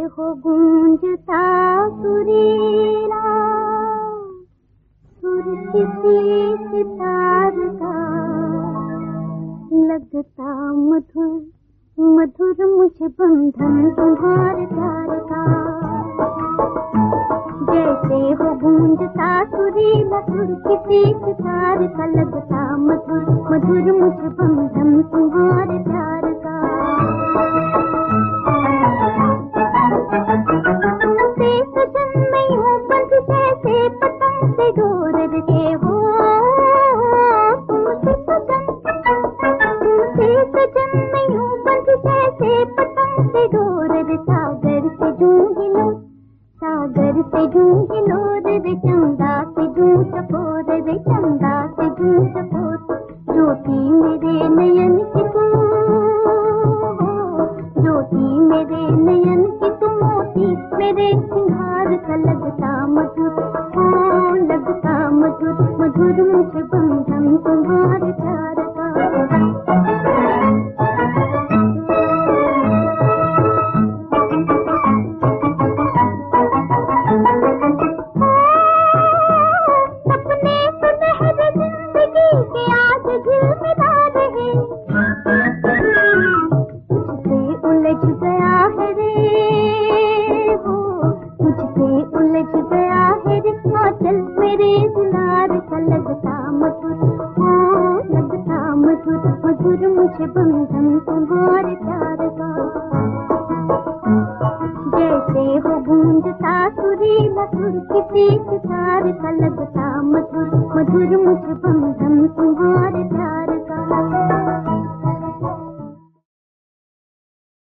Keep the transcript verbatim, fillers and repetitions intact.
हो गूंजता सुरीला सुर किसी सितार का, लगता मधुर मधुर मुझे बंधन तुम्हारे प्यार का। जैसे हो गूंजता सुरीला सुर किसी सितार का, लगता मधुर मधुर मुझे बंधन तुम्हारे प्यार का। तुमसे सजन में यूं बंध जैसे पतंग से डोर रहे हो, तुमसे सजन तुमसे सजन में यूं बंध जैसे पतंग से डोर रे। सागर से जूं लो सागर से जूं लो रे, चंदा से जूं चकोर रे, चंदा से जूं चकोर। ज्योति मेरे नयन की तुम, ज्योति मेरे नयन की तुम, मोती मेरे सिंगार का, लगता मधुर ओ लगता मधुर मधुर मुझे बंधन तुम्हारे प्यार का। मुझे बंधन तुम्हारे प्यार का। जैसे हो गूंजता सुरीला सुर किसी सितार का, लगता मधुर मधुर मुझे बंधन तुम्हारे प्यार